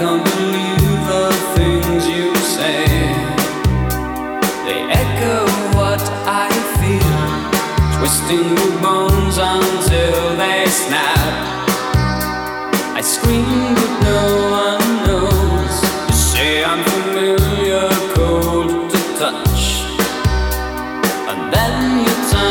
can't believe the things you say. They echo what I feel, twisting the bones until they snap.